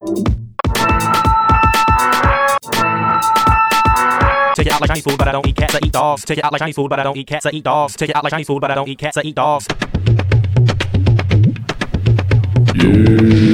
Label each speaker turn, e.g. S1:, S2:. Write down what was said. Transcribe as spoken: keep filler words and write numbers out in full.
S1: Take it out like Chinese food, but I don't eat cats, I eat dogs. Take it out like Chinese food, but I don't eat cats, I eat dogs. Take it out like Chinese food, but I don't eat cats, I eat dogs. Yeah.